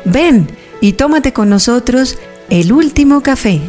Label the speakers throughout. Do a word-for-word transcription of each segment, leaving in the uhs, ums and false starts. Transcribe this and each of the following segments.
Speaker 1: Ven y tómate con nosotros el último café.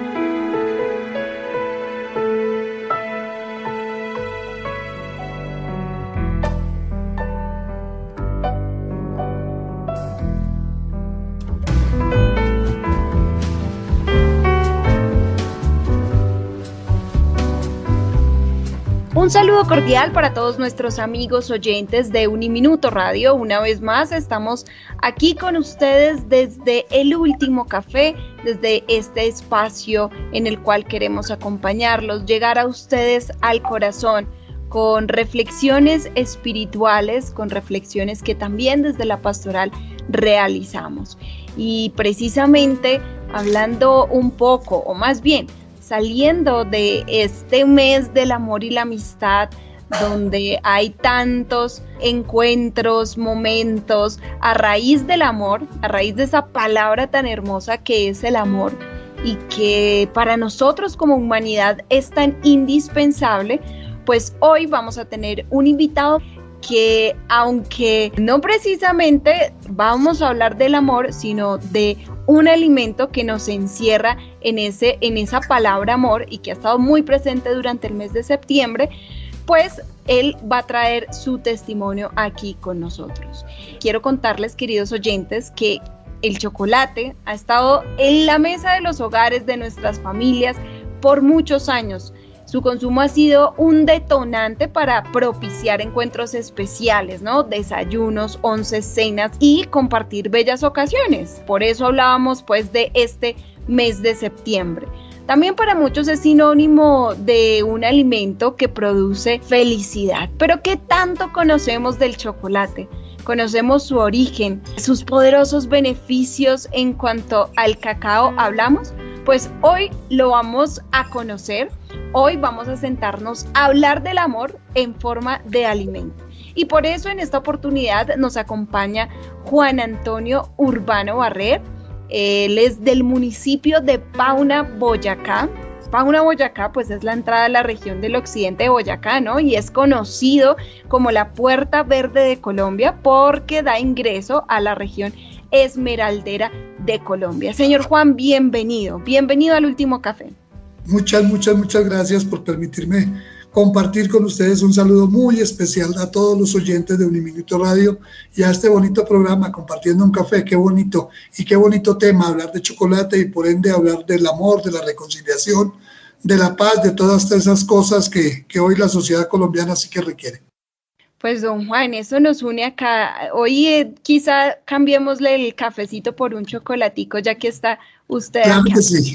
Speaker 2: Un saludo cordial para todos nuestros amigos oyentes de Uniminuto Radio. Una vez más estamos aquí con ustedes desde El Último Café, desde este espacio en el cual queremos acompañarlos, llegar a ustedes al corazón con reflexiones espirituales, con reflexiones que también desde la pastoral realizamos. Y precisamente hablando un poco, o más bien, saliendo de este mes del amor y la amistad, donde hay tantos encuentros, momentos, a raíz del amor, a raíz de esa palabra tan hermosa que es el amor, y que para nosotros como humanidad es tan indispensable, pues hoy vamos a tener un invitado que, aunque no precisamente vamos a hablar del amor, sino de un alimento que nos encierra en, ese, en esa palabra amor y que ha estado muy presente durante el mes de septiembre, pues él va a traer su testimonio aquí con nosotros. Quiero contarles, queridos oyentes, que el chocolate ha estado en la mesa de los hogares de nuestras familias por muchos años. Su consumo ha sido un detonante para propiciar encuentros especiales, ¿no? Desayunos, onces, cenas y compartir bellas ocasiones. Por eso hablábamos pues de este mes de septiembre. También para muchos es sinónimo de un alimento que produce felicidad. Pero ¿qué tanto conocemos del chocolate? ¿Conocemos su origen, sus poderosos beneficios en cuanto al cacao hablamos? Pues hoy lo vamos a conocer. Hoy vamos a sentarnos a hablar del amor en forma de alimento. Y por eso en esta oportunidad nos acompaña Juan Antonio Urbano Barrer. Él es del municipio de Pauna, Boyacá. Pauna, Boyacá, pues es la entrada a la región del occidente de Boyacá, ¿no? Y es conocido como la Puerta Verde de Colombia porque da ingreso a la región esmeraldera de Colombia. Señor Juan, bienvenido. Bienvenido al Último Café.
Speaker 3: Muchas, muchas, muchas gracias por permitirme compartir con ustedes un saludo muy especial a todos los oyentes de Uniminuto Radio y a este bonito programa, Compartiendo un Café. Qué bonito y qué bonito tema, hablar de chocolate y por ende hablar del amor, de la reconciliación, de la paz, de todas esas cosas que, que hoy la sociedad colombiana sí que requiere.
Speaker 2: Pues don Juan, eso nos une acá. Hoy eh, quizá cambiémosle el cafecito por un chocolatico, ya que está usted
Speaker 3: Claro
Speaker 2: acá.
Speaker 3: que sí.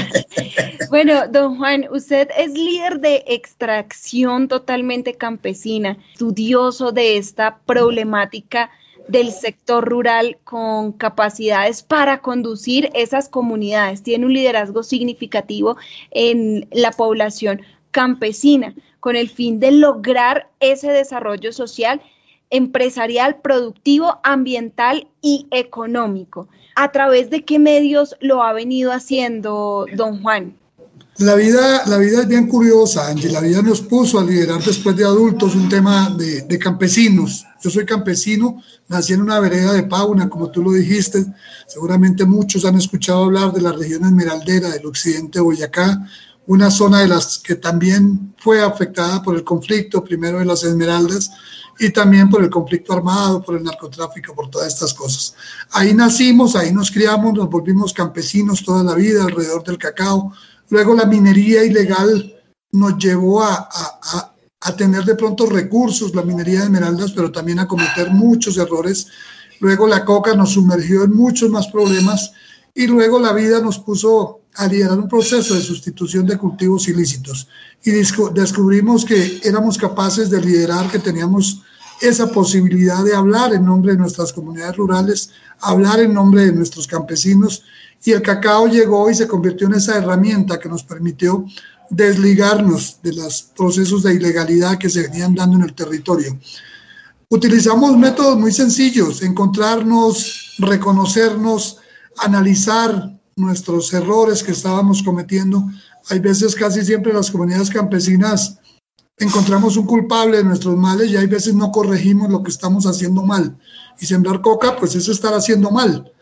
Speaker 2: Bueno, don Juan, usted es líder de extracción totalmente campesina, estudioso de esta problemática del sector rural con capacidades para conducir esas comunidades. Tiene un liderazgo significativo en la población campesina, con el fin de lograr ese desarrollo social, empresarial, productivo, ambiental y económico. ¿A través de qué medios lo ha venido haciendo, don Juan?
Speaker 3: La vida, la vida es bien curiosa, Angie. La vida nos puso a liderar después de adultos un tema de, de campesinos. Yo soy campesino, nací en una vereda de Pauna, como tú lo dijiste. Seguramente muchos han escuchado hablar de la región esmeraldera del occidente de Boyacá, una zona de las que también fue afectada por el conflicto, primero de las Esmeraldas, y también por el conflicto armado, por el narcotráfico, por todas estas cosas. Ahí nacimos, ahí nos criamos, nos volvimos campesinos toda la vida alrededor del cacao. Luego la minería ilegal nos llevó a, a, a, a tener de pronto recursos, la minería de esmeraldas, pero también a cometer muchos errores. Luego la coca nos sumergió en muchos más problemas y luego la vida nos puso a liderar un proceso de sustitución de cultivos ilícitos y descubrimos que éramos capaces de liderar, que teníamos esa posibilidad de hablar en nombre de nuestras comunidades rurales, hablar en nombre de nuestros campesinos, y el cacao llegó y se convirtió en esa herramienta que nos permitió desligarnos de los procesos de ilegalidad que se venían dando en el territorio. Utilizamos métodos muy sencillos: encontrarnos, reconocernos, analizar nuestros errores que estábamos cometiendo. Hay veces, casi siempre, las comunidades campesinas encontramos un culpable de nuestros males y hay veces no corregimos lo que estamos haciendo mal. Y sembrar coca, pues es estar haciendo mal.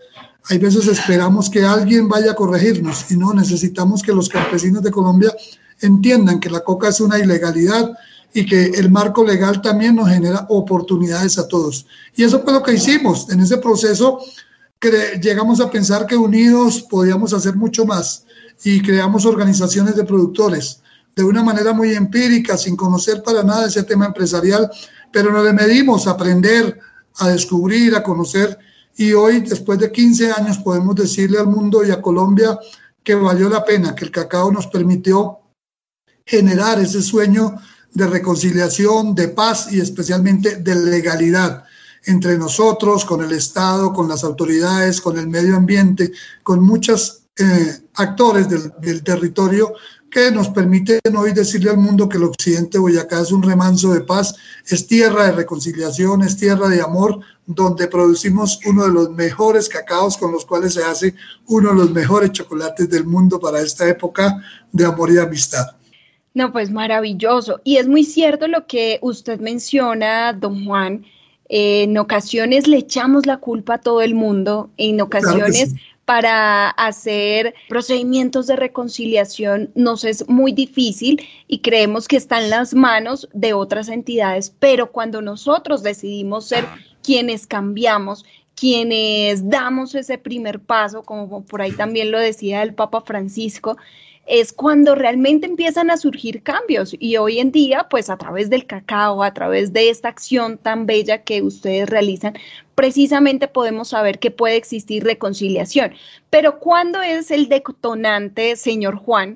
Speaker 3: Hay veces esperamos que alguien vaya a corregirnos y no, necesitamos que los campesinos de Colombia entiendan que la coca es una ilegalidad y que el marco legal también nos genera oportunidades a todos. Y eso fue lo que hicimos. En ese proceso llegamos a pensar que unidos podíamos hacer mucho más y creamos organizaciones de productores de una manera muy empírica, sin conocer para nada ese tema empresarial, pero nos le medimos a aprender, a descubrir, a conocer, y hoy, después de quince años, podemos decirle al mundo y a Colombia que valió la pena, que el cacao nos permitió generar ese sueño de reconciliación, de paz y especialmente de legalidad entre nosotros, con el Estado, con las autoridades, con el medio ambiente, con muchos eh, actores del, del territorio que nos permiten hoy decirle al mundo que el occidente de Boyacá es un remanso de paz, es tierra de reconciliación, es tierra de amor, donde producimos uno de los mejores cacaos con los cuales se hace uno de los mejores chocolates del mundo para esta época de amor y amistad.
Speaker 2: No, pues maravilloso. Y es muy cierto lo que usted menciona, don Juan. Eh, en ocasiones le echamos la culpa a todo el mundo, en ocasiones claro sí. Para hacer procedimientos de reconciliación nos es muy difícil y creemos que está en las manos de otras entidades, pero cuando nosotros decidimos ser quienes cambiamos, quienes damos ese primer paso, como por ahí también lo decía el Papa Francisco, es cuando realmente empiezan a surgir cambios, y hoy en día, pues a través del cacao, a través de esta acción tan bella que ustedes realizan, precisamente podemos saber que puede existir reconciliación. Pero ¿cuándo es el detonante, señor Juan,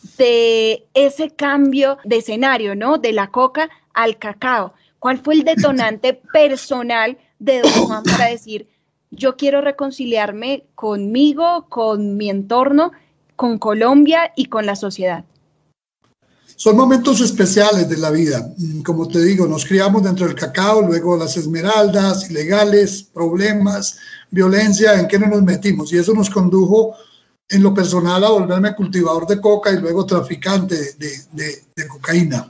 Speaker 2: de ese cambio de escenario, ¿no? De la coca al cacao? ¿Cuál fue el detonante personal de don Juan para decir, yo quiero reconciliarme conmigo, con mi entorno, con Colombia y con la sociedad?
Speaker 3: Son momentos especiales de la vida. Como te digo, nos criamos dentro del cacao, luego las esmeraldas, ilegales, problemas, violencia, ¿en qué no nos metimos? Y eso nos condujo en lo personal a volverme cultivador de coca y luego traficante de, de, de cocaína.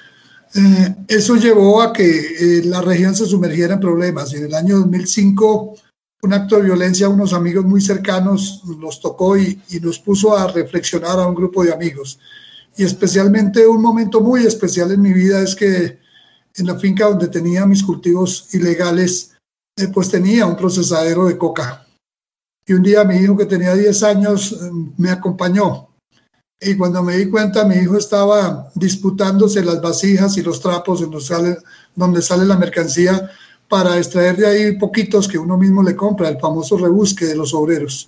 Speaker 3: Eh, eso llevó a que eh, la región se sumergiera en problemas. Y en el año dos mil cinco, un acto de violencia a unos amigos muy cercanos los tocó y, y nos puso a reflexionar a un grupo de amigos. Y especialmente un momento muy especial en mi vida es que en la finca donde tenía mis cultivos ilegales, eh, pues tenía un procesadero de coca. Y un día mi hijo, que tenía diez años, eh, me acompañó. Y cuando me di cuenta, mi hijo estaba disputándose las vasijas y los trapos en los sale, donde sale la mercancía para extraer de ahí poquitos que uno mismo le compra, el famoso rebusque de los obreros.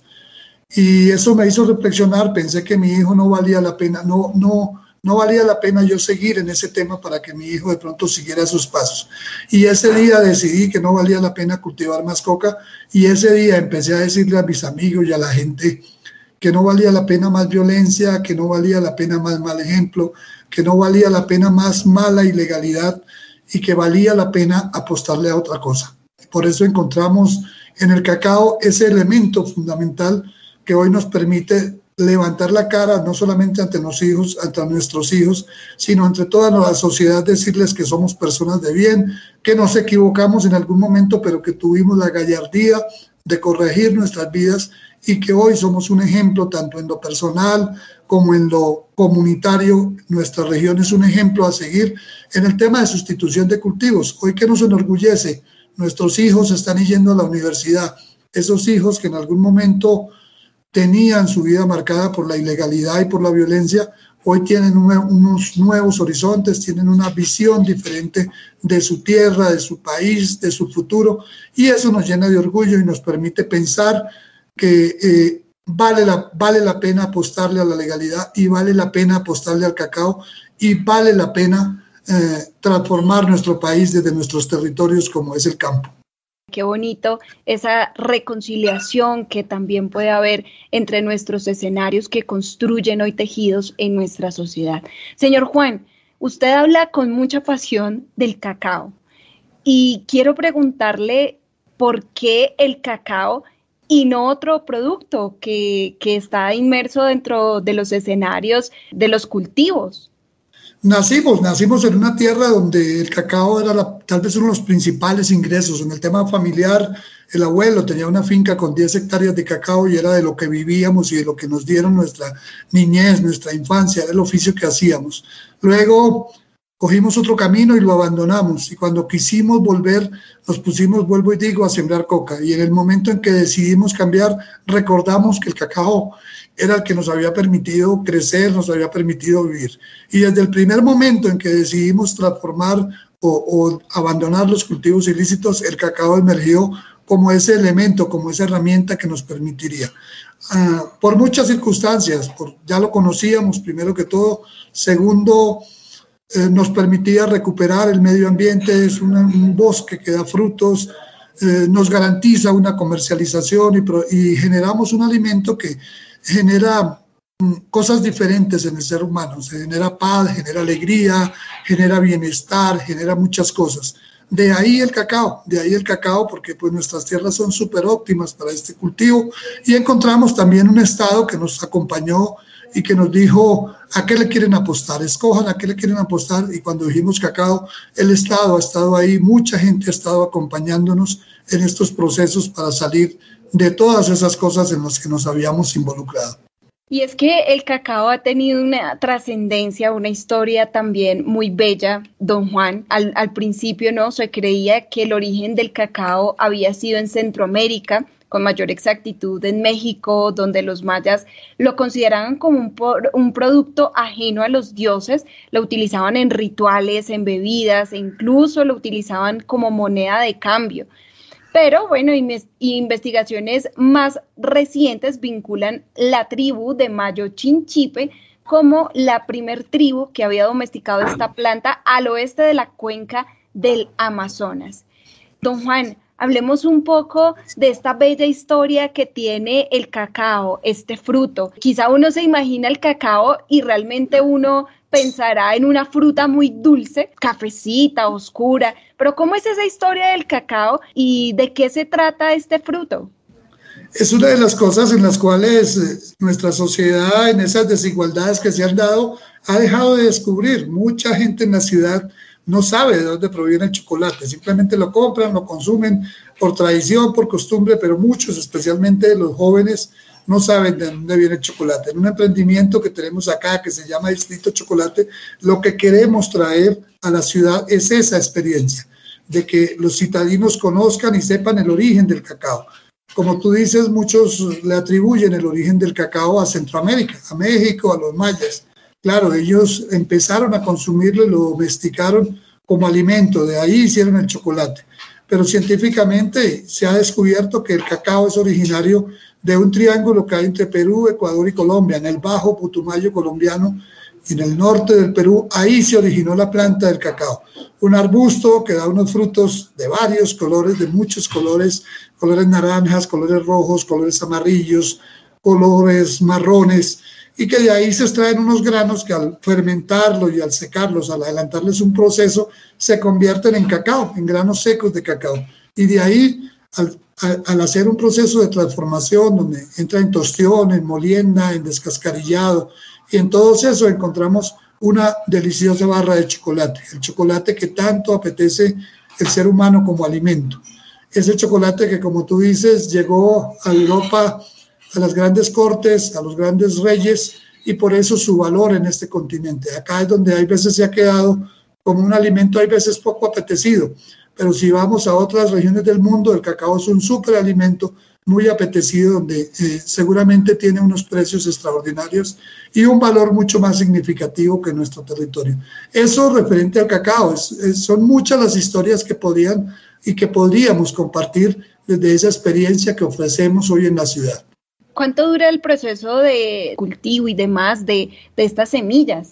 Speaker 3: Y eso me hizo reflexionar, pensé que mi hijo no valía la pena, no, no, no valía la pena yo seguir en ese tema para que mi hijo de pronto siguiera sus pasos. Y ese día decidí que no valía la pena cultivar más coca, y ese día empecé a decirle a mis amigos y a la gente que no valía la pena más violencia, que no valía la pena más mal ejemplo, que no valía la pena más mala ilegalidad y que valía la pena apostarle a otra cosa. Por eso encontramos en el cacao ese elemento fundamental que hoy nos permite levantar la cara, no solamente ante los hijos, ante nuestros hijos, sino ante toda la sociedad, decirles que somos personas de bien, que nos equivocamos en algún momento, pero que tuvimos la gallardía de corregir nuestras vidas y que hoy somos un ejemplo tanto en lo personal como en lo comunitario. Nuestra región es un ejemplo a seguir en el tema de sustitución de cultivos. Hoy, que nos enorgullece, nuestros hijos están yendo a la universidad, esos hijos que en algún momento tenían su vida marcada por la ilegalidad y por la violencia, hoy tienen unos nuevos horizontes, tienen una visión diferente de su tierra, de su país, de su futuro, y eso nos llena de orgullo y nos permite pensar que eh, vale, la, vale la pena apostarle a la legalidad, y vale la pena apostarle al cacao, y vale la pena eh, transformar nuestro país desde nuestros territorios como es el campo.
Speaker 2: Qué bonito esa reconciliación que también puede haber entre nuestros escenarios que construyen hoy tejidos en nuestra sociedad. Señor Juan, usted habla con mucha pasión del cacao y quiero preguntarle por qué el cacao y no otro producto que, que está inmerso dentro de los escenarios de los cultivos.
Speaker 3: Nacimos, nacimos en una tierra donde el cacao era la, tal vez uno de los principales ingresos. En el tema familiar El abuelo tenía una finca con diez hectáreas de cacao y era de lo que vivíamos y de lo que nos dieron nuestra niñez, nuestra infancia, era el oficio que hacíamos. Luego cogimos otro camino y lo abandonamos, y cuando quisimos volver nos pusimos, vuelvo y digo, a sembrar coca, y en el momento en que decidimos cambiar recordamos que el cacao era el que nos había permitido crecer, nos había permitido vivir, y desde el primer momento en que decidimos transformar o, o abandonar los cultivos ilícitos, el cacao emergió como ese elemento, como esa herramienta que nos permitiría. Uh, por muchas circunstancias, por, ya lo conocíamos primero que todo, segundo, eh, nos permitía recuperar el medio ambiente, es una, un bosque que da frutos, eh, nos garantiza una comercialización y, pro, y generamos un alimento que genera mm, cosas diferentes en el ser humano, se genera paz, genera alegría, genera bienestar, genera muchas cosas. De ahí el cacao, de ahí el cacao, porque pues nuestras tierras son súper óptimas para este cultivo, y encontramos también un estado que nos acompañó y que nos dijo a qué le quieren apostar, escojan a qué le quieren apostar, y cuando dijimos cacao, el estado ha estado ahí, mucha gente ha estado acompañándonos en estos procesos para salir de todas esas cosas en las que nos habíamos involucrado.
Speaker 2: Y es que el cacao ha tenido una trascendencia, una historia también muy bella, don Juan. Al, al principio no se creía que el origen del cacao había sido en Centroamérica, con mayor exactitud en México, donde los mayas lo consideraban como un, por, un producto ajeno a los dioses, lo utilizaban en rituales, en bebidas, e incluso lo utilizaban como moneda de cambio. Pero bueno, investigaciones más recientes vinculan la tribu de Mayo Chinchipe como la primer tribu que había domesticado esta planta al oeste de la cuenca del Amazonas. Don Juan, hablemos un poco de esta bella historia que tiene el cacao, este fruto. Quizá uno se imagina el cacao y realmente uno pensará en una fruta muy dulce, cafecita, oscura, pero ¿cómo es esa historia del cacao y de qué se trata este fruto?
Speaker 3: Es una de las cosas en las cuales nuestra sociedad, en esas desigualdades que se han dado, ha dejado de descubrir. Mucha gente en la ciudad no sabe de dónde proviene el chocolate, simplemente lo compran, lo consumen por tradición, por costumbre, pero muchos, especialmente los jóvenes, no saben de dónde viene el chocolate. En un emprendimiento que tenemos acá que se llama Distrito Chocolate, lo que queremos traer a la ciudad es esa experiencia, de que los citadinos conozcan y sepan el origen del cacao. Como tú dices, muchos le atribuyen el origen del cacao a Centroamérica, a México, a los mayas. Claro, ellos empezaron a consumirlo y lo domesticaron como alimento, de ahí hicieron el chocolate. Pero científicamente se ha descubierto que el cacao es originario de un triángulo que hay entre Perú, Ecuador y Colombia, en el Bajo Putumayo colombiano y en el norte del Perú. Ahí se originó la planta del cacao, un arbusto que da unos frutos de varios colores, de muchos colores, colores naranjas, colores rojos, colores amarillos, colores marrones, y que de ahí se extraen unos granos que al fermentarlos y al secarlos, al adelantarles un proceso, se convierten en cacao, en granos secos de cacao. Y de ahí, al, al, al hacer un proceso de transformación donde entra en tostión, en molienda, en descascarillado, y en todo eso encontramos una deliciosa barra de chocolate, el chocolate que tanto apetece el ser humano como alimento. Ese chocolate que, como tú dices, llegó a Europa, a las grandes cortes, a los grandes reyes, y por eso su valor en este continente. Acá es donde hay veces se ha quedado como un alimento, hay veces poco apetecido, pero si vamos a otras regiones del mundo, el cacao es un superalimento muy apetecido, donde eh, seguramente tiene unos precios extraordinarios y un valor mucho más significativo que nuestro territorio. Eso referente al cacao, es, es, son muchas las historias que podían y que podríamos compartir desde esa experiencia que ofrecemos hoy en la ciudad.
Speaker 2: ¿Cuánto dura el proceso de cultivo y demás de, de estas semillas?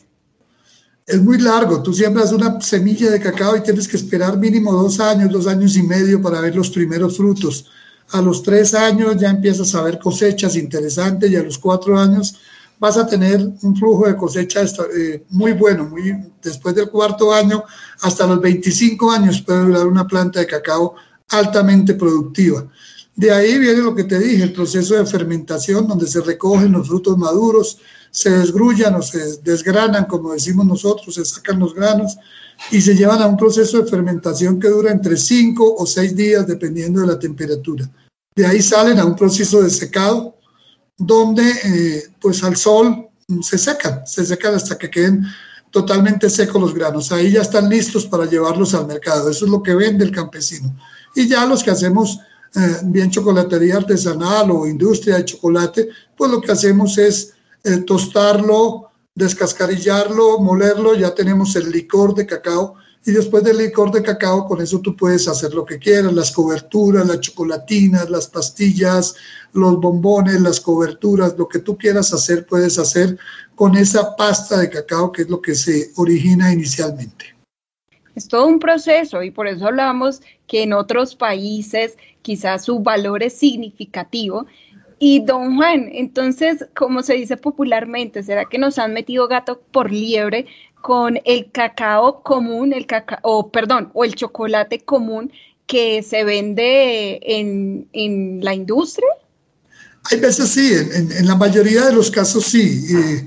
Speaker 3: Es muy largo. Tú siembras una semilla de cacao y tienes que esperar mínimo dos años, dos años y medio para ver los primeros frutos. A los tres años ya empiezas a ver cosechas interesantes y a los cuatro años vas a tener un flujo de cosecha eh, muy bueno. Muy, después del cuarto año, hasta los veinticinco años puede durar una planta de cacao altamente productiva. De ahí viene lo que te dije, el proceso de fermentación, donde se recogen los frutos maduros, se desgrullan o se desgranan, como decimos nosotros, se sacan los granos, y se llevan a un proceso de fermentación que dura entre cinco o seis días dependiendo de la temperatura. De ahí salen a un proceso de secado donde eh, pues al sol se secan, se secan hasta que queden totalmente secos los granos. Ahí ya están listos para llevarlos al mercado. Eso es lo que vende el campesino. Y ya los que hacemos eh, bien chocolatería artesanal o industria de chocolate, pues lo que hacemos es eh, tostarlo, descascarillarlo, molerlo, ya tenemos el licor de cacao, y después del licor de cacao, con eso tú puedes hacer lo que quieras, las coberturas, las chocolatinas, las pastillas, los bombones, las coberturas, lo que tú quieras hacer, puedes hacer con esa pasta de cacao, que es lo que se origina inicialmente.
Speaker 2: Es todo un proceso, y por eso hablamos que en otros países quizás su valor es significativo. Y don Juan, entonces, como se dice popularmente, ¿será que nos han metido gato por liebre con el cacao común, el cacao, o perdón, o el chocolate común que se vende en, en la industria?
Speaker 3: Hay veces sí, en, en la mayoría de los casos sí. Eh,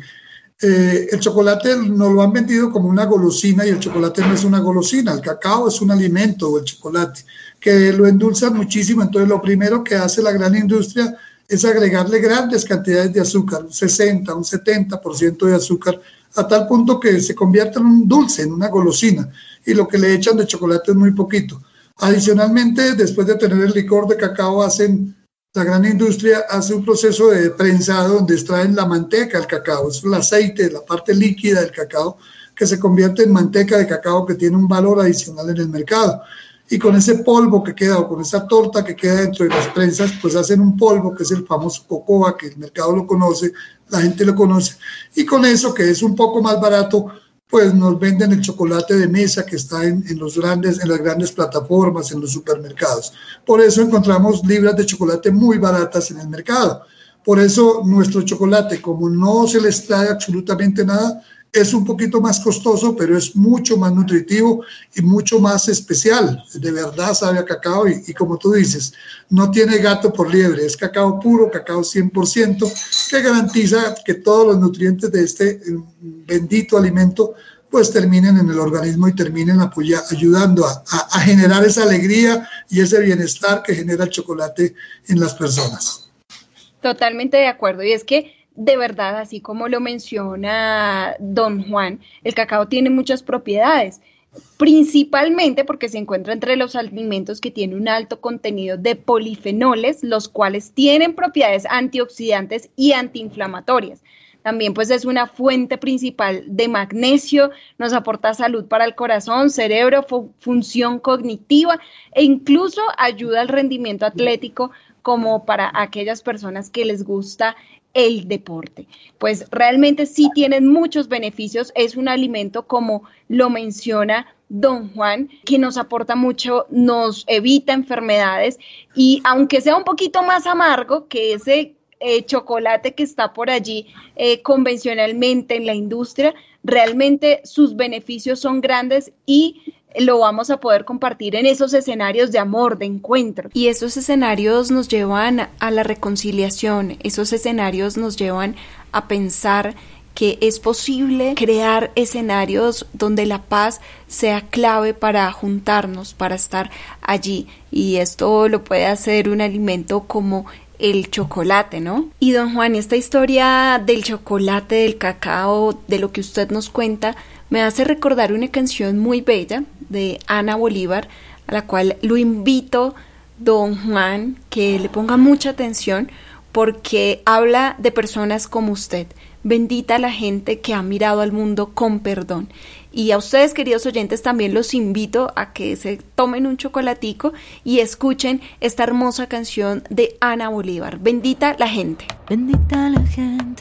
Speaker 3: eh, el chocolate nos lo han vendido como una golosina, y el chocolate no es una golosina, el cacao es un alimento, o el chocolate, que lo endulza muchísimo. Entonces lo primero que hace la gran industria es agregarle grandes cantidades de azúcar, un sesenta, un setenta por ciento de azúcar, a tal punto que se convierte en un dulce, en una golosina, y lo que le echan de chocolate es muy poquito. Adicionalmente, después de tener el licor de cacao, hacen, la gran industria hace un proceso de prensado donde extraen la manteca del cacao, es el aceite, la parte líquida del cacao, que se convierte en manteca de cacao, que tiene un valor adicional en el mercado. Y con ese polvo que queda, o con esa torta que queda dentro de las prensas, pues hacen un polvo que es el famoso cocoa, que el mercado lo conoce, la gente lo conoce, y con eso, que es un poco más barato, pues nos venden el chocolate de mesa que está en, en, los grandes, en las grandes plataformas, en los supermercados. Por eso encontramos libras de chocolate muy baratas en el mercado. Por eso nuestro chocolate, como no se les trae absolutamente nada, es un poquito más costoso, pero es mucho más nutritivo y mucho más especial. De verdad sabe a cacao, y, y como tú dices, no tiene gato por liebre, es cacao puro, cacao cien por ciento, que garantiza que todos los nutrientes de este bendito alimento pues terminen en el organismo y terminen apoya, ayudando a, a, a generar esa alegría y ese bienestar que genera el chocolate en las personas.
Speaker 2: Totalmente de acuerdo, y es que de verdad, así como lo menciona don Juan, el cacao tiene muchas propiedades, principalmente porque se encuentra entre los alimentos que tienen un alto contenido de polifenoles, los cuales tienen propiedades antioxidantes y antiinflamatorias. También pues es una fuente principal de magnesio, nos aporta salud para el corazón, cerebro, fu- función cognitiva, e incluso ayuda al rendimiento atlético, como para aquellas personas que les gusta el deporte. Pues realmente sí tienen muchos beneficios, es un alimento, como lo menciona don Juan, que nos aporta mucho, nos evita enfermedades, y aunque sea un poquito más amargo que ese eh, chocolate que está por allí eh, convencionalmente en la industria, realmente sus beneficios son grandes, y lo vamos a poder compartir en esos escenarios de amor, de encuentro.
Speaker 1: Y esos escenarios nos llevan a la reconciliación, esos escenarios nos llevan a pensar que es posible crear escenarios donde la paz sea clave para juntarnos, para estar allí, y esto lo puede hacer un alimento como el chocolate, ¿no? Y don Juan, esta historia del chocolate, del cacao, de lo que usted nos cuenta, me hace recordar una canción muy bella de Ana Bolívar, a la cual lo invito, don Juan, que le ponga mucha atención, porque habla de personas como usted. Bendita la gente que ha mirado al mundo con perdón. Y a ustedes, queridos oyentes, también los invito a que se tomen un chocolatico y escuchen esta hermosa canción de Ana Bolívar. Bendita la gente.
Speaker 4: Bendita la gente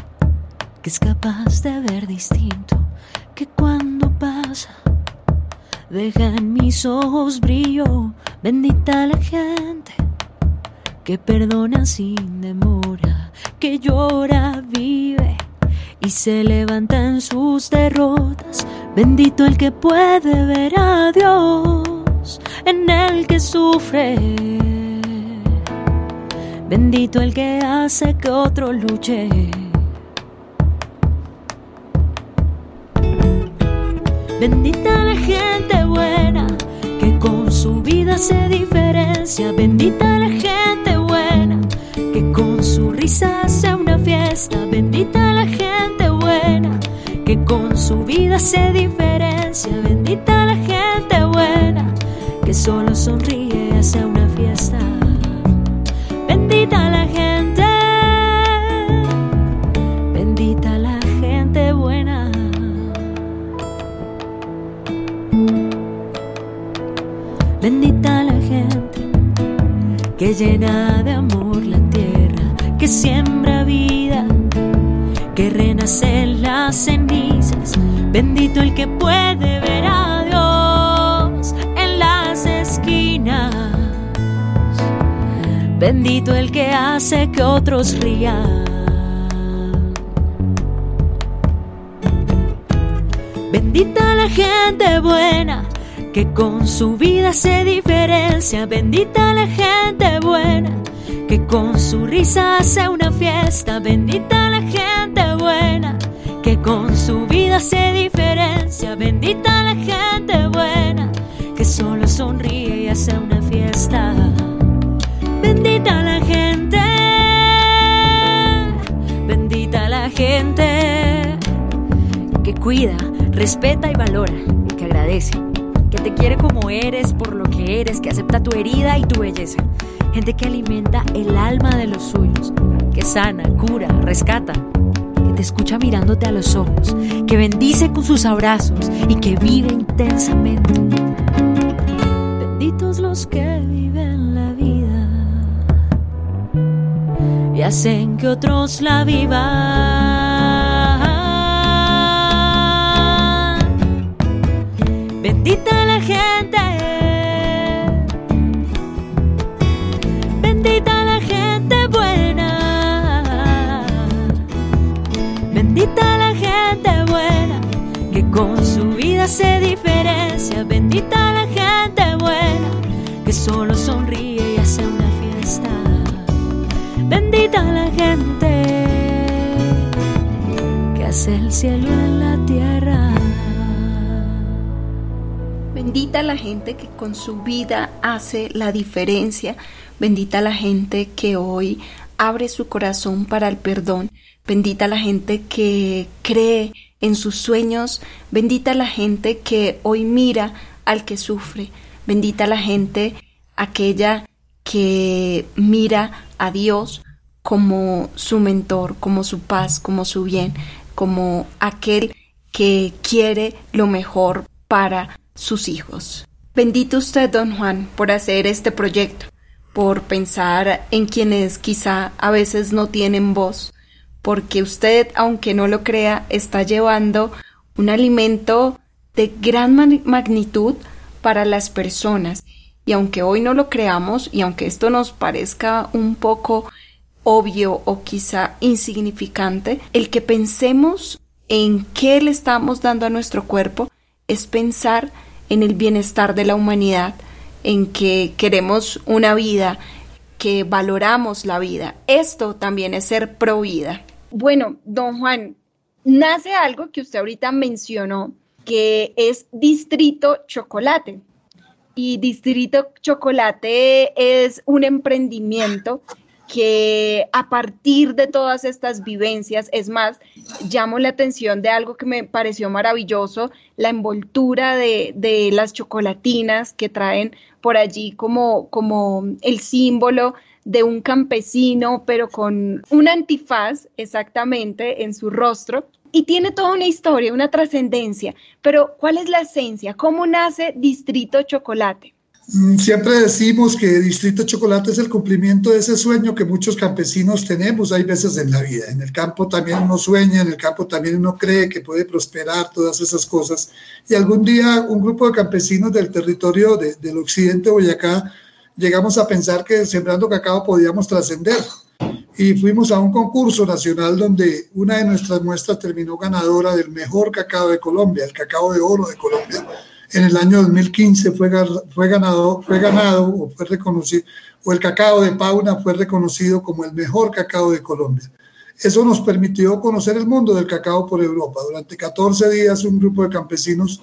Speaker 4: que es capaz de ver distinto, que cuando pasa deja en mis ojos brillo. Bendita la gente que perdona sin demora, que llora, vive y se levanta en sus derrotas. Bendito el que puede ver a Dios en el que sufre. Bendito el que hace que otro luche. Bendita la gente buena que con su vida hace diferencia. Bendita la gente buena que con su risa hace una fiesta. Bendita la gente buena que con su vida hace diferencia. Bendita la gente buena que solo sonríe y hace una fiesta. Bendita la gente, bendita la gente buena. Bendita la gente que llena de amor la tierra, que siembra vida, que renace en las cenizas. Bendito el que puede ver a Dios en las esquinas. Bendito el que hace que otros rían. Bendita la gente buena que con su vida hace diferencia. Bendita la gente buena que con su risa hace una fiesta. Bendita la gente buena que con su vida hace diferencia. Bendita la gente buena que solo sonríe y hace una fiesta. Bendita la gente, bendita la gente que cuida, respeta y valora, que agradece, que te quiere como eres, por lo que eres, que acepta tu herida y tu belleza. Gente que alimenta el alma de los suyos, que sana, cura, rescata, que te escucha mirándote a los ojos, que bendice con sus abrazos y que vive intensamente. Benditos los que viven la vida y hacen que otros la vivan. Bendita la gente, bendita la gente buena, bendita la gente buena que con su vida hace diferencia. Bendita la gente buena que solo sonríe y hace una fiesta. Bendita la gente que hace el cielo en la tierra.
Speaker 1: Bendita la gente que con su vida hace la diferencia. Bendita la gente que hoy abre su corazón para el perdón. Bendita la gente que cree en sus sueños. Bendita la gente que hoy mira al que sufre. Bendita la gente aquella que mira a Dios como su mentor, como su paz, como su bien, como aquel que quiere lo mejor para sus hijos. Bendito usted, don Juan, por hacer este proyecto, por pensar en quienes quizá a veces no tienen voz, porque usted, aunque no lo crea, está llevando un alimento de gran magnitud para las personas. Y aunque hoy no lo creamos, y aunque esto nos parezca un poco obvio o quizá insignificante, el que pensemos en qué le estamos dando a nuestro cuerpo es pensar en el bienestar de la humanidad, en que queremos una vida, que valoramos la vida. Esto también es ser pro vida.
Speaker 2: Bueno, don Juan, nace algo que usted ahorita mencionó, que es Distrito Chocolate. Y Distrito Chocolate es un emprendimiento que a partir de todas estas vivencias, es más, llamo la atención de algo que me pareció maravilloso, la envoltura de, de las chocolatinas que traen por allí como, como el símbolo de un campesino, pero con un antifaz exactamente en su rostro. Y tiene toda una historia, una trascendencia. Pero, ¿cuál es la esencia? ¿Cómo nace Distrito Chocolate?
Speaker 3: Siempre decimos que Distrito Chocolate es el cumplimiento de ese sueño que muchos campesinos tenemos, hay veces en la vida. En el campo también uno sueña, en el campo también uno cree que puede prosperar, todas esas cosas. Y algún día un grupo de campesinos del territorio de, del occidente de Boyacá llegamos a pensar que sembrando cacao podíamos trascender. Y fuimos a un concurso nacional donde una de nuestras muestras terminó ganadora del mejor cacao de Colombia, el cacao de oro de Colombia. En el año dos mil quince fue, fue, ganado, fue ganado o fue reconocido, o el cacao de Pauna fue reconocido como el mejor cacao de Colombia. Eso nos permitió conocer el mundo del cacao por Europa. Durante catorce días un grupo de campesinos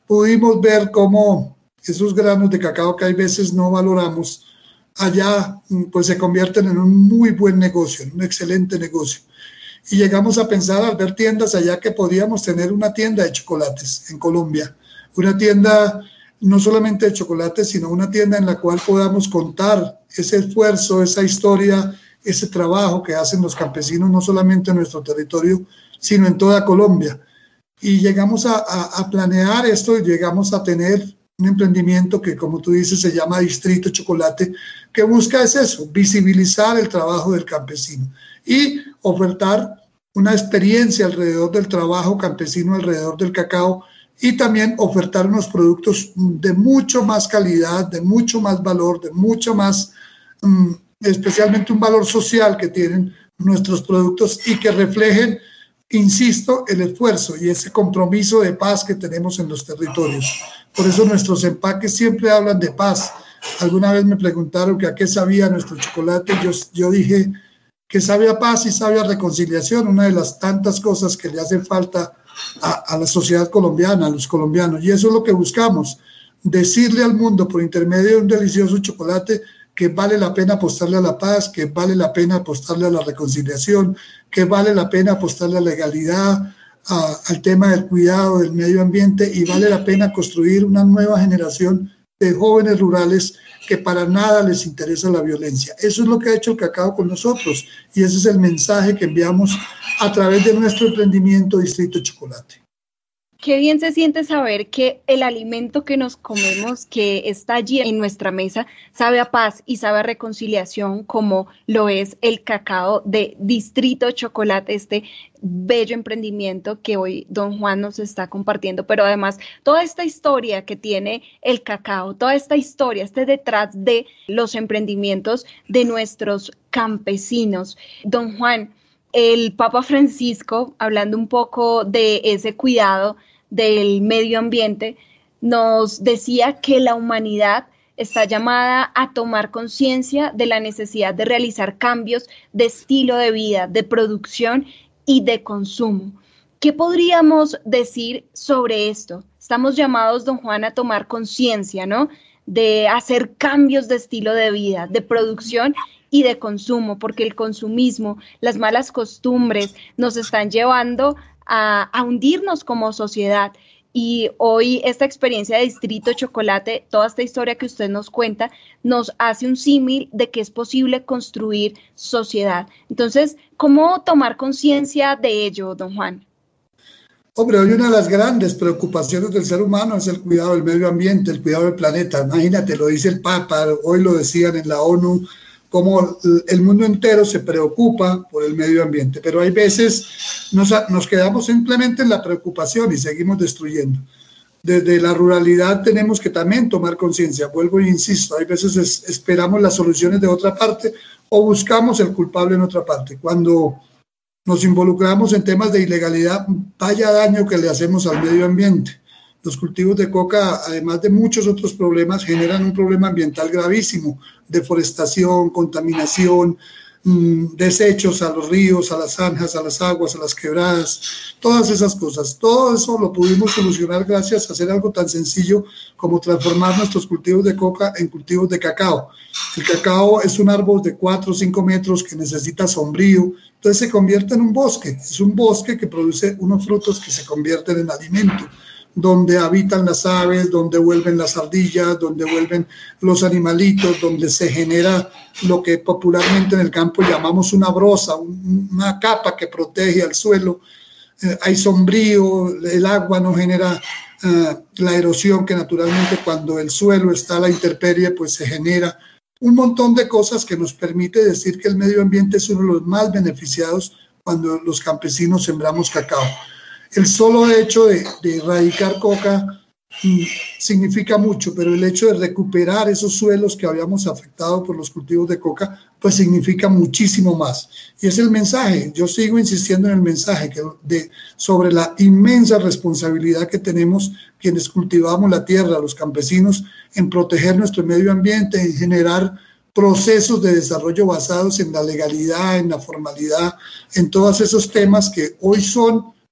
Speaker 3: pudimos ver cómo esos granos de cacao que hay veces no valoramos, allá pues se convierten en un muy buen negocio, en un excelente negocio. Y llegamos a pensar al ver tiendas allá que podíamos tener una tienda de chocolates en Colombia, una tienda no solamente de chocolates, sino una tienda en la cual podamos contar ese esfuerzo, esa historia, ese trabajo que hacen los campesinos, no solamente en nuestro territorio, sino en toda Colombia. Y llegamos a, a, a planear esto y llegamos a tener un emprendimiento que, como tú dices, se llama Distrito Chocolate, que busca es eso, visibilizar el trabajo del campesino y ofertar una experiencia alrededor del trabajo campesino, alrededor del cacao, y también ofertar unos productos de mucho más calidad, de mucho más valor, de mucho más, um, especialmente un valor social que tienen nuestros productos y que reflejen, insisto, el esfuerzo y ese compromiso de paz que tenemos en los territorios. Por eso nuestros empaques siempre hablan de paz. Alguna vez me preguntaron que a qué sabía nuestro chocolate. Yo, yo dije que sabe a paz y sabe a reconciliación, una de las tantas cosas que le hacen falta a, a la sociedad colombiana, a los colombianos. Y eso es lo que buscamos, decirle al mundo por intermedio de un delicioso chocolate que vale la pena apostarle a la paz, que vale la pena apostarle a la reconciliación, que vale la pena apostarle a la legalidad, a, al tema del cuidado del medio ambiente, y vale la pena construir una nueva generación de jóvenes rurales que para nada les interesa la violencia. Eso es lo que ha hecho el cacao con nosotros y ese es el mensaje que enviamos a través de nuestro emprendimiento Distrito Chocolate.
Speaker 2: Qué bien se siente saber que el alimento que nos comemos, que está allí en nuestra mesa, sabe a paz y sabe a reconciliación, como lo es el cacao de Distrito Chocolate, este bello emprendimiento que hoy don Juan nos está compartiendo. Pero además, toda esta historia que tiene el cacao, toda esta historia, este detrás de los emprendimientos de nuestros campesinos. Don Juan, el Papa Francisco, hablando un poco de ese cuidado del medio ambiente, nos decía que la humanidad está llamada a tomar conciencia de la necesidad de realizar cambios de estilo de vida, de producción y de consumo. ¿Qué podríamos decir sobre esto? Estamos llamados, don Juan, a tomar conciencia, ¿no?, de hacer cambios de estilo de vida, de producción y de consumo, porque el consumismo, las malas costumbres nos están llevando a, a hundirnos como sociedad. Y hoy esta experiencia de Distrito Chocolate, toda esta historia que usted nos cuenta, nos hace un símil de que es posible construir sociedad. Entonces, ¿cómo tomar conciencia de ello, don Juan?
Speaker 3: Hombre, hoy una de las grandes preocupaciones del ser humano es el cuidado del medio ambiente, el cuidado del planeta. Imagínate, lo dice el Papa, hoy lo decían en la ONU, como el mundo entero se preocupa por el medio ambiente, pero hay veces nos, nos quedamos simplemente en la preocupación y seguimos destruyendo. Desde la ruralidad tenemos que también tomar conciencia, vuelvo e insisto, hay veces es, esperamos las soluciones de otra parte o buscamos el culpable en otra parte. Cuando nos involucramos en temas de ilegalidad, vaya daño que le hacemos al medio ambiente. Los cultivos de coca, además de muchos otros problemas, generan un problema ambiental gravísimo, deforestación, contaminación, mmm, desechos a los ríos, a las zanjas, a las aguas, a las quebradas, todas esas cosas. Todo eso lo pudimos solucionar gracias a hacer algo tan sencillo como transformar nuestros cultivos de coca en cultivos de cacao. El cacao es un árbol de cuatro o cinco metros que necesita sombrío, entonces se convierte en un bosque. Es un bosque que produce unos frutos que se convierten en alimento, donde habitan las aves, donde vuelven las ardillas, donde vuelven los animalitos, donde se genera lo que popularmente en el campo llamamos una brosa, una capa que protege al suelo. Eh, hay sombrío, el agua no genera uh, la erosión que naturalmente cuando el suelo está a la intemperie, pues se genera un montón de cosas que nos permite decir que el medio ambiente es uno de los más beneficiados cuando los campesinos sembramos cacao. El solo hecho de, de erradicar coca mm, significa mucho, pero el hecho de recuperar esos suelos que habíamos afectado por los cultivos de coca, pues significa muchísimo más. Y es el mensaje, yo sigo insistiendo en el mensaje que de, sobre la inmensa responsabilidad que tenemos quienes cultivamos la tierra, los campesinos, en proteger nuestro medio ambiente, en generar procesos de desarrollo basados en la legalidad, en la formalidad, en todos esos temas que hoy son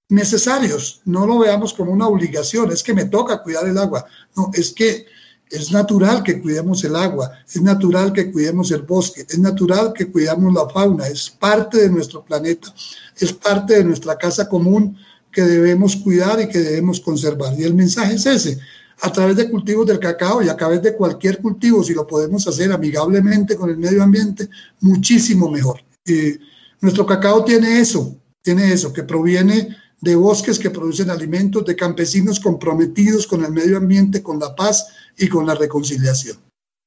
Speaker 3: necesarios. No lo veamos como una obligación, es que me toca cuidar el agua. No, es que es natural que cuidemos el agua, es natural que cuidemos el bosque, es natural que cuidemos la fauna, es parte de nuestro planeta, es parte de nuestra casa común que debemos cuidar y que debemos conservar. Y el mensaje es ese, a través de cultivos del cacao y a través de cualquier cultivo, si lo podemos hacer amigablemente con el medio ambiente, muchísimo mejor. Eh, nuestro cacao tiene eso, tiene eso, que proviene de bosques que producen alimentos, de campesinos comprometidos con el medio ambiente, con la paz y con la reconciliación.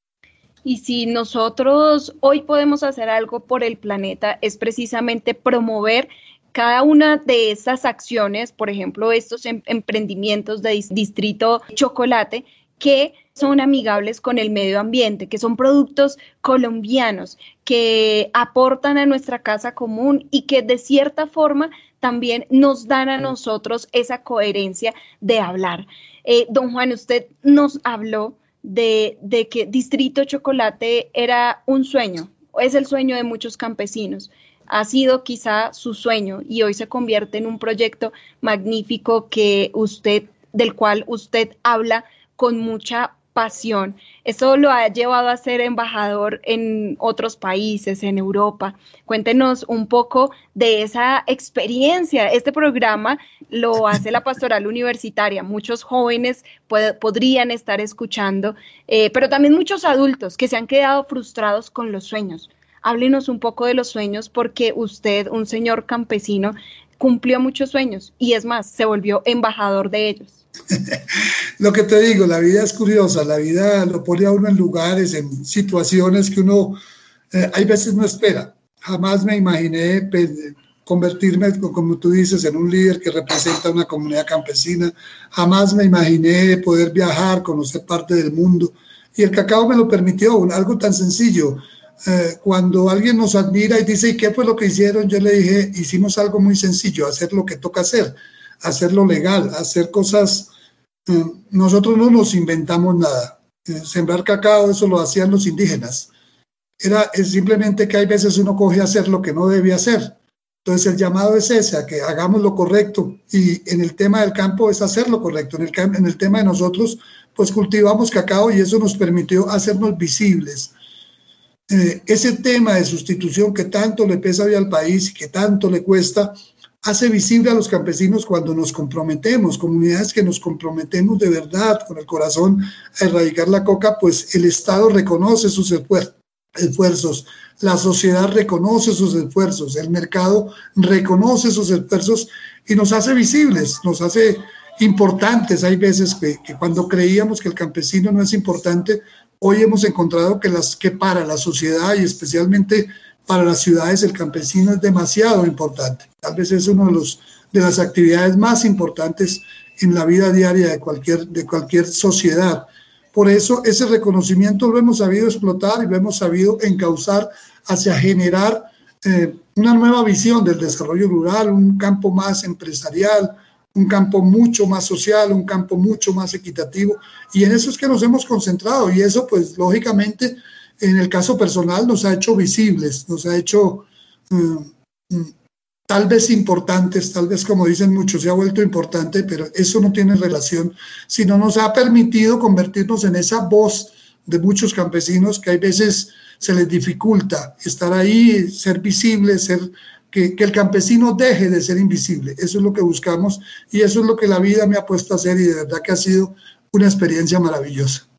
Speaker 2: Y si nosotros hoy podemos hacer algo por el planeta, es precisamente promover cada una de estas acciones, por ejemplo, estos em- emprendimientos de Distrito Chocolate, que son amigables con el medio ambiente, que son productos colombianos, que aportan a nuestra casa común y que de cierta forma también nos dan a nosotros esa coherencia de hablar. Eh, don Juan, usted nos habló de, de que Distrito Chocolate era un sueño, es el sueño de muchos campesinos. Ha sido quizá su sueño y hoy se convierte en un proyecto magnífico que usted, del cual usted habla con mucha pasión. Eso lo ha llevado a ser embajador en otros países, en Europa. Cuéntenos un poco de esa experiencia. Este programa lo hace la Pastoral Universitaria. Muchos jóvenes puede, podrían estar escuchando, eh, pero también muchos adultos que se han quedado frustrados con los sueños. Háblenos un poco de los sueños porque usted, un señor campesino, cumplió muchos sueños y es más, se volvió embajador de ellos.
Speaker 3: Lo que te digo, la vida es curiosa, la vida lo pone a uno en lugares, en situaciones que uno eh, hay veces no espera. Jamás me imaginé pues, convertirme, como tú dices, en un líder que representa una comunidad campesina. Jamás me imaginé poder viajar, conocer parte del mundo. Y el cacao me lo permitió, algo tan sencillo. Eh, cuando alguien nos admira y dice, ¿y qué fue lo que hicieron? Yo le dije, hicimos algo muy sencillo, hacer lo que toca hacer, hacerlo legal, hacer cosas. Eh, nosotros no nos inventamos nada. Eh, sembrar cacao, eso lo hacían los indígenas. Era es simplemente que hay veces uno coge a hacer lo que no debe hacer. Entonces el llamado es ese, a que hagamos lo correcto. Y en el tema del campo es hacer lo correcto. En el, en el tema de nosotros, pues cultivamos cacao y eso nos permitió hacernos visibles. Eh, ese tema de sustitución que tanto le pesa hoy al país y que tanto le cuesta, hace visible a los campesinos cuando nos comprometemos, comunidades que nos comprometemos de verdad con el corazón a erradicar la coca, pues el Estado reconoce sus esfuerzos, la sociedad reconoce sus esfuerzos, el mercado reconoce sus esfuerzos y nos hace visibles, nos hace importantes. Hay veces que, que cuando creíamos que el campesino no es importante, hoy hemos encontrado que, las, que para la sociedad y especialmente para las ciudades el campesino es demasiado importante. Tal vez es una de, los, de las actividades más importantes en la vida diaria de cualquier, de cualquier sociedad. Por eso ese reconocimiento lo hemos sabido explotar y lo hemos sabido encauzar hacia generar eh, una nueva visión del desarrollo rural, un campo más empresarial, un campo mucho más social, un campo mucho más equitativo, y en eso es que nos hemos concentrado, y eso pues lógicamente en el caso personal nos ha hecho visibles, nos ha hecho um, um, tal vez importantes, tal vez como dicen muchos, se ha vuelto importante, pero eso no tiene relación, sino nos ha permitido convertirnos en esa voz de muchos campesinos que hay veces se les dificulta estar ahí, ser visible, ser... Que, que el campesino deje de ser invisible. Eso es lo que buscamos y eso es lo que la vida me ha puesto a hacer y de verdad que ha sido una experiencia maravillosa.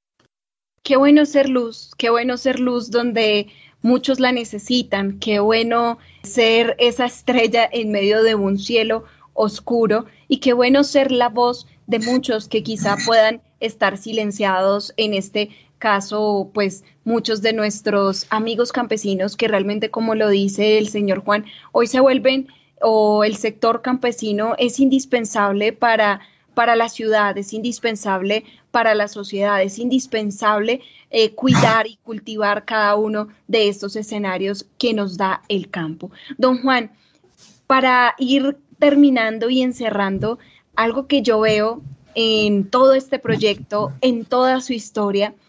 Speaker 2: Qué bueno ser luz, qué bueno ser luz donde muchos la necesitan, qué bueno ser esa estrella en medio de un cielo oscuro y qué bueno ser la voz de muchos que quizá puedan estar silenciados en este caso, pues muchos de nuestros amigos campesinos que realmente, como lo dice el señor Juan, hoy se vuelven, o el sector campesino es indispensable para, para la ciudad, es indispensable para la sociedad, es indispensable eh, cuidar y cultivar cada uno de estos escenarios que nos da el campo. Don Juan, para ir terminando y encerrando, algo que yo veo en todo este proyecto, en toda su historia,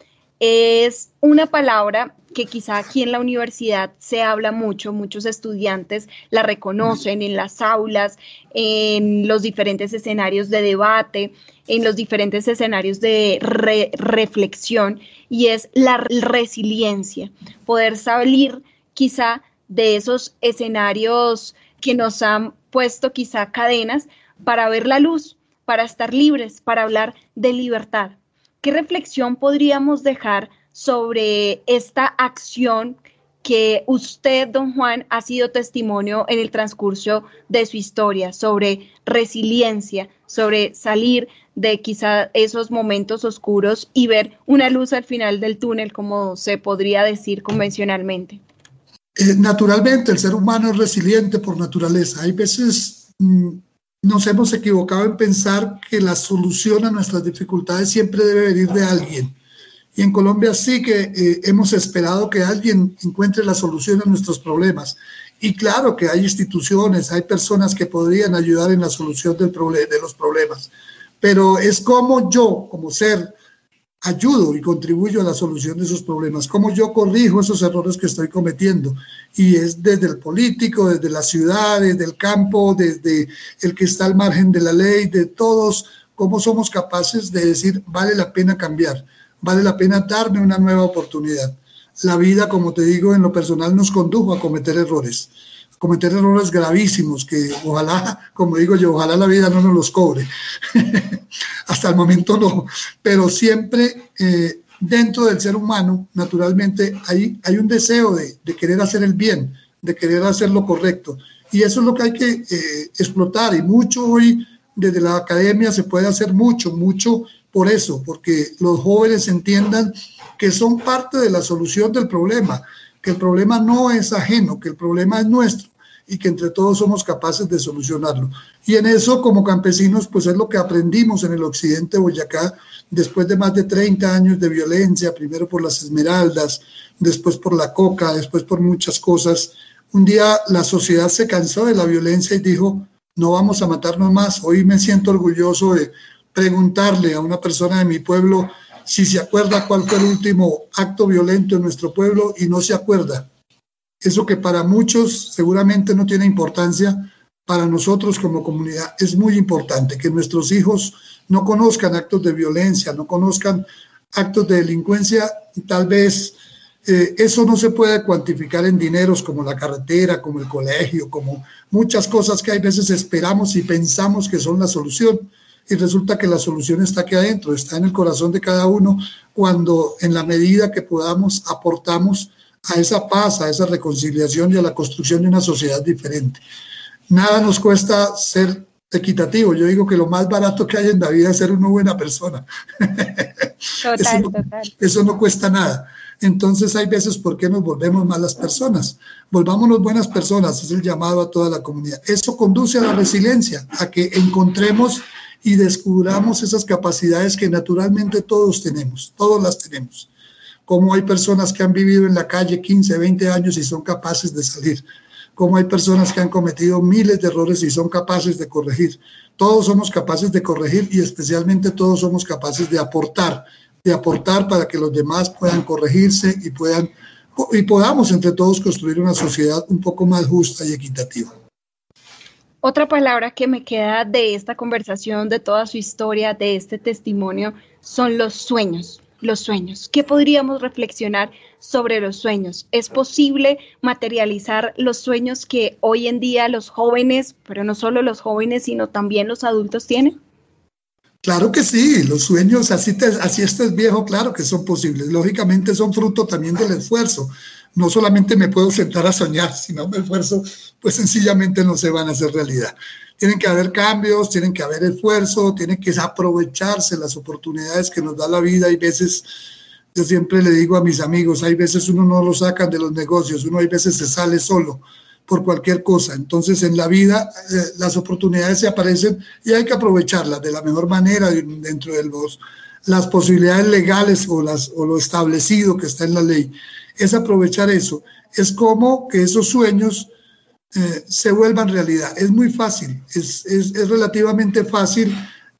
Speaker 2: es una palabra que quizá aquí en la universidad se habla mucho, muchos estudiantes la reconocen en las aulas, en los diferentes escenarios de debate, en los diferentes escenarios de re- reflexión, y es la resiliencia, poder salir quizá de esos escenarios que nos han puesto quizá cadenas para ver la luz, para estar libres, para hablar de libertad. ¿Qué reflexión podríamos dejar sobre esta acción que usted, don Juan, ha sido testimonio en el transcurso de su historia, sobre resiliencia, sobre salir de quizá esos momentos oscuros y ver una luz al final del túnel, como se podría decir convencionalmente?
Speaker 3: Eh, naturalmente, el ser humano es resiliente por naturaleza. Hay veces mmm, nos hemos equivocado en pensar que la solución a nuestras dificultades siempre debe venir de alguien. Y en Colombia sí que eh, hemos esperado que alguien encuentre la solución a nuestros problemas. Y claro que hay instituciones, hay personas que podrían ayudar en la solución del proble- de los problemas. Pero es como yo, como ser, ayudo y contribuyo a la solución de esos problemas, como yo corrijo esos errores que estoy cometiendo. Y es desde el político, desde la ciudad, desde el campo, desde el que está al margen de la ley, de todos, cómo somos capaces de decir, vale la pena cambiar. Vale la pena darme una nueva oportunidad. La vida, como te digo, en lo personal nos condujo a cometer errores, a cometer errores gravísimos que ojalá, como digo yo, ojalá la vida no nos los cobre. Hasta el momento no, pero siempre eh, dentro del ser humano, naturalmente, hay, hay un deseo de, de querer hacer el bien, de querer hacer lo correcto. Y eso es lo que hay que eh, explotar. Y mucho hoy, desde la academia, se puede hacer mucho, mucho por eso, porque los jóvenes entiendan que son parte de la solución del problema, que el problema no es ajeno, que el problema es nuestro y que entre todos somos capaces de solucionarlo. Y en eso, como campesinos, pues es lo que aprendimos en el occidente de Boyacá, después de más de treinta años de violencia, primero por las esmeraldas, después por la coca, después por muchas cosas. Un día la sociedad se cansó de la violencia y dijo, no vamos a matarnos más. Hoy me siento orgulloso de preguntarle a una persona de mi pueblo si se acuerda cuál fue el último acto violento en nuestro pueblo y no se acuerda. Eso que para muchos seguramente no tiene importancia, para nosotros como comunidad es muy importante que nuestros hijos no conozcan actos de violencia, no conozcan actos de delincuencia. Tal vez eh, eso no se puede cuantificar en dineros como la carretera, como el colegio, como muchas cosas que hay veces esperamos y pensamos que son la solución. Y resulta que la solución está aquí adentro, está en el corazón de cada uno, cuando en la medida que podamos aportamos a esa paz, a esa reconciliación y a la construcción de una sociedad diferente. Nada nos cuesta ser equitativo. Yo digo que lo más barato que hay en la vida es ser una buena persona.
Speaker 2: Total,
Speaker 3: eso, no,
Speaker 2: total.
Speaker 3: eso no cuesta nada. Entonces hay veces por qué nos volvemos malas personas. Volvámonos buenas personas, es el llamado a toda la comunidad. Eso conduce a la resiliencia, a que encontremos y descubramos esas capacidades que naturalmente todos tenemos, todos las tenemos. Como hay personas que han vivido en la calle quince, veinte años y son capaces de salir. Como hay personas que han cometido miles de errores y son capaces de corregir. Todos somos capaces de corregir y especialmente todos somos capaces de aportar, de aportar para que los demás puedan corregirse y, puedan, y podamos entre todos construir una sociedad un poco más justa y equitativa.
Speaker 2: Otra palabra que me queda de esta conversación, de toda su historia, de este testimonio, son los sueños. Los sueños. ¿Qué podríamos reflexionar sobre los sueños? ¿Es posible materializar los sueños que hoy en día los jóvenes, pero no solo los jóvenes, sino también los adultos tienen?
Speaker 3: Claro que sí, los sueños, así, te, así estés viejo, claro que son posibles. Lógicamente son fruto también del esfuerzo. No solamente me puedo sentar a soñar, si no me esfuerzo, pues sencillamente no se van a hacer realidad. Tienen que haber cambios, tienen que haber esfuerzo, tienen que aprovecharse las oportunidades que nos da la vida. Hay veces, yo siempre le digo a mis amigos, hay veces uno no lo sacan de los negocios, uno hay veces se sale solo por cualquier cosa. Entonces en la vida eh, las oportunidades se aparecen y hay que aprovecharlas de la mejor manera dentro de los, las posibilidades legales o, las, o lo establecido que está en la ley. Es aprovechar eso. Es como que esos sueños Eh, se vuelvan realidad. Es muy fácil, es, es, es relativamente fácil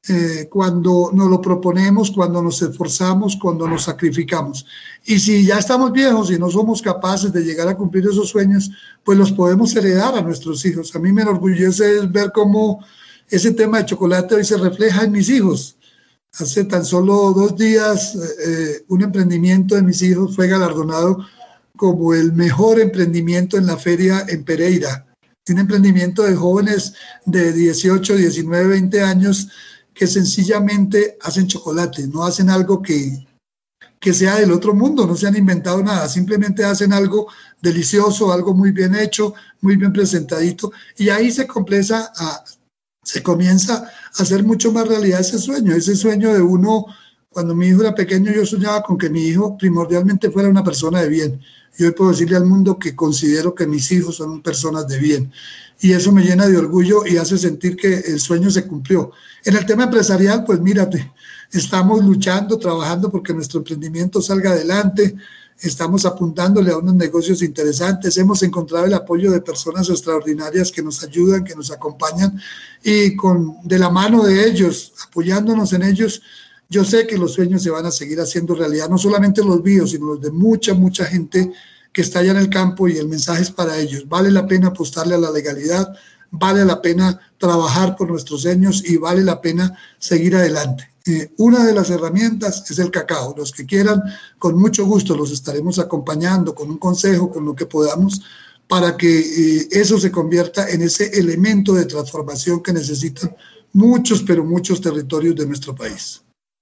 Speaker 3: eh, cuando nos lo proponemos, cuando nos esforzamos, cuando nos sacrificamos. Y si ya estamos viejos y no somos capaces de llegar a cumplir esos sueños, pues los podemos heredar a nuestros hijos. A mí me enorgullece ver cómo ese tema de chocolate hoy se refleja en mis hijos. Hace tan solo dos días, eh, un emprendimiento de mis hijos fue galardonado como el mejor emprendimiento en la feria en Pereira. Un emprendimiento de jóvenes de dieciocho, diecinueve, veinte años que sencillamente hacen chocolate, no hacen algo que, que sea del otro mundo, no se han inventado nada, simplemente hacen algo delicioso, algo muy bien hecho, muy bien presentadito, y ahí se comienza a, se comienza a hacer mucho más realidad ese sueño, ese sueño de uno. Cuando mi hijo era pequeño, yo soñaba con que mi hijo primordialmente fuera una persona de bien. Y hoy puedo decirle al mundo que considero que mis hijos son personas de bien. Y eso me llena de orgullo y hace sentir que el sueño se cumplió. En el tema empresarial, pues mírate, estamos luchando, trabajando porque nuestro emprendimiento salga adelante. Estamos apuntándole a unos negocios interesantes. Hemos encontrado el apoyo de personas extraordinarias que nos ayudan, que nos acompañan. Y con, de la mano de ellos, apoyándonos en ellos, yo sé que los sueños se van a seguir haciendo realidad, no solamente los míos, sino los de mucha, mucha gente que está allá en el campo, y el mensaje es para ellos. Vale la pena apostarle a la legalidad, vale la pena trabajar por nuestros sueños y vale la pena seguir adelante. Eh, una de las herramientas es el cacao. Los que quieran, con mucho gusto los estaremos acompañando con un consejo, con lo que podamos, para que eh, eso se convierta en ese elemento de transformación que necesitan muchos, pero muchos territorios de nuestro país.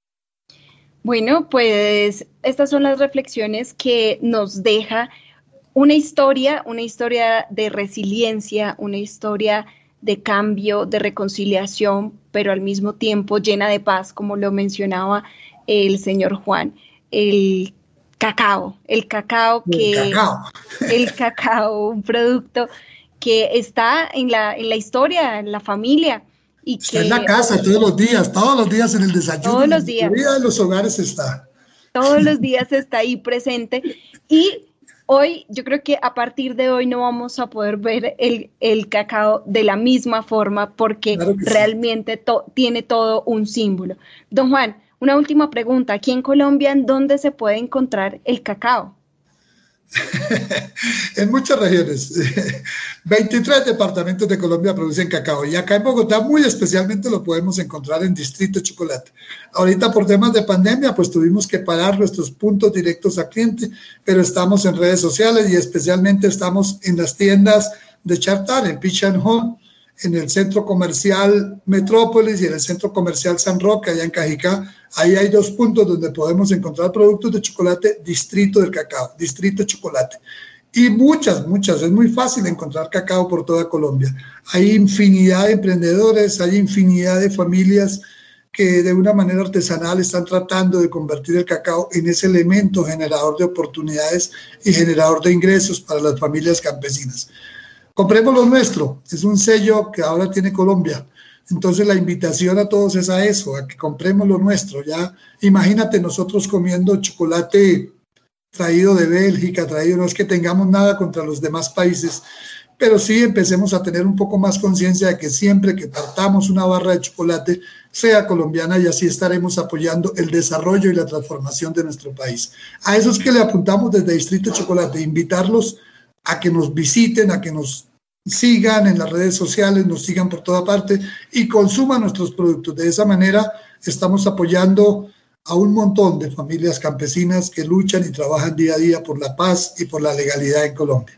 Speaker 2: Bueno, pues estas son las reflexiones que nos deja una historia, una historia de resiliencia, una historia de cambio, de reconciliación, pero al mismo tiempo llena de paz, como lo mencionaba el señor Juan. El cacao, el cacao que...
Speaker 3: El cacao.
Speaker 2: El cacao, un producto que está en la, en la historia, en la familia. Y
Speaker 3: está
Speaker 2: que,
Speaker 3: en la casa todos los días, todos los días en el desayuno,
Speaker 2: todos los días.
Speaker 3: En la vida de los hogares está.
Speaker 2: Todos los días está ahí presente. Y hoy, yo creo que a partir de hoy no vamos a poder ver el, el cacao de la misma forma, porque claro realmente sí. to, tiene todo un símbolo. Don Juan, una última pregunta. Aquí en Colombia, ¿en dónde se puede encontrar el cacao?
Speaker 3: En muchas regiones, veintitrés departamentos de Colombia producen cacao, y acá en Bogotá muy especialmente lo podemos encontrar en Distrito Chocolate. Ahorita por temas de pandemia pues tuvimos que parar nuestros puntos directos a cliente, pero estamos en redes sociales y especialmente estamos en las tiendas de Chartán, en Peach and Home, en el centro comercial Metrópolis y en el centro comercial San Roque, allá en Cajicá. Ahí hay dos puntos donde podemos encontrar productos de chocolate Distrito del Cacao, Distrito Chocolate. Y muchas, muchas, es muy fácil encontrar cacao por toda Colombia. Hay infinidad de emprendedores, hay infinidad de familias que de una manera artesanal están tratando de convertir el cacao en ese elemento generador de oportunidades y generador de ingresos para las familias campesinas. Compremos lo nuestro, es un sello que ahora tiene Colombia. Entonces la invitación a todos es a eso, a que compremos lo nuestro. Ya imagínate nosotros comiendo chocolate traído de Bélgica, traído, no es que tengamos nada contra los demás países, pero sí empecemos a tener un poco más conciencia de que siempre que partamos una barra de chocolate sea colombiana, y así estaremos apoyando el desarrollo y la transformación de nuestro país. A esos que le apuntamos desde Distrito Chocolate, invitarlos a que nos visiten, a que nos sigan en las redes sociales, nos sigan por toda parte y consuman nuestros productos. De esa manera estamos apoyando a un montón de familias campesinas que luchan y trabajan día a día por la paz y por la legalidad en Colombia.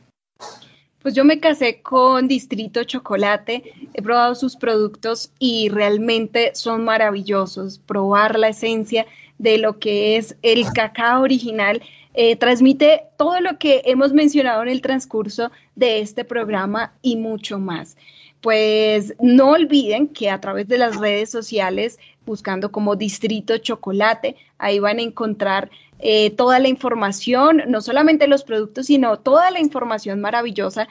Speaker 2: Pues yo me casé con Distrito Chocolate, he probado sus productos y realmente son maravillosos. Probar la esencia de lo que es el cacao original Eh, transmite todo lo que hemos mencionado en el transcurso de este programa y mucho más. Pues no olviden que a través de las redes sociales, buscando como Distrito Chocolate, ahí van a encontrar eh, toda la información, no solamente los productos, sino toda la información maravillosa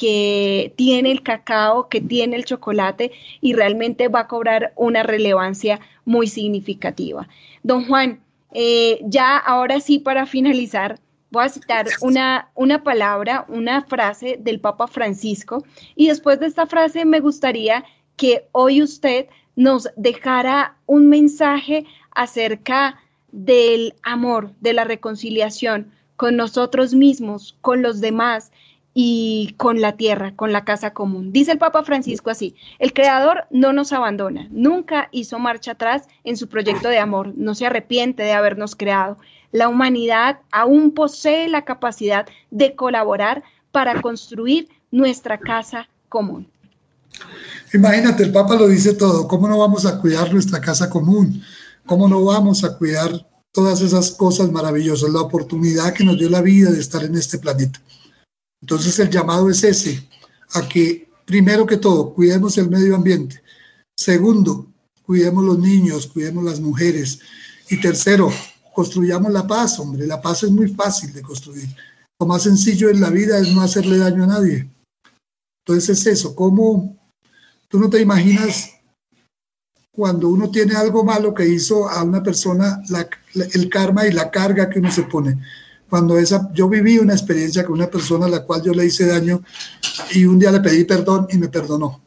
Speaker 2: que tiene el cacao, que tiene el chocolate, y realmente va a cobrar una relevancia muy significativa. Don Juan, Eh, ya ahora sí, para finalizar, voy a citar una, una palabra, una frase del Papa Francisco, y después de esta frase me gustaría que hoy usted nos dejara un mensaje acerca del amor, de la reconciliación con nosotros mismos, con los demás y con la tierra, con la casa común. Dice el Papa Francisco así: el Creador no nos abandona, nunca hizo marcha atrás en su proyecto de amor, no se arrepiente de habernos creado. La humanidad aún posee la capacidad de colaborar para construir nuestra casa común.
Speaker 3: Imagínate, el Papa lo dice todo. ¿Cómo no vamos a cuidar nuestra casa común? ¿Cómo no vamos a cuidar todas esas cosas maravillosas? La oportunidad que nos dio la vida de estar en este planeta. Entonces el llamado es ese, a que primero que todo cuidemos el medio ambiente. Segundo, cuidemos los niños, cuidemos las mujeres. Y tercero, construyamos la paz, hombre. La paz es muy fácil de construir. Lo más sencillo en la vida es no hacerle daño a nadie. Entonces es eso, ¿cómo tú no te imaginas cuando uno tiene algo malo que hizo a una persona, la, la, el karma y la carga que uno se pone? Cuando esa, yo viví una experiencia con una persona a la cual yo le hice daño y un día le pedí perdón y me perdonó.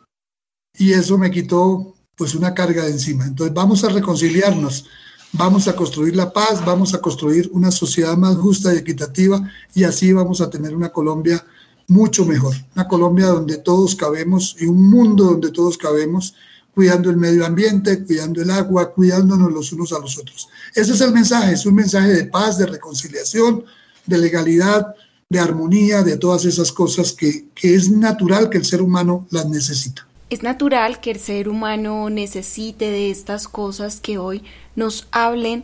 Speaker 3: Y eso me quitó pues una carga de encima. Entonces vamos a reconciliarnos, vamos a construir la paz, vamos a construir una sociedad más justa y equitativa y así vamos a tener una Colombia mucho mejor. Una Colombia donde todos cabemos y un mundo donde todos cabemos, cuidando el medio ambiente, cuidando el agua, cuidándonos los unos a los otros. Ese es el mensaje, es un mensaje de paz, de reconciliación, de legalidad, de armonía, de todas esas cosas que, que es natural que el ser humano las necesita.
Speaker 1: Es natural que el ser humano necesite de estas cosas que hoy nos hablen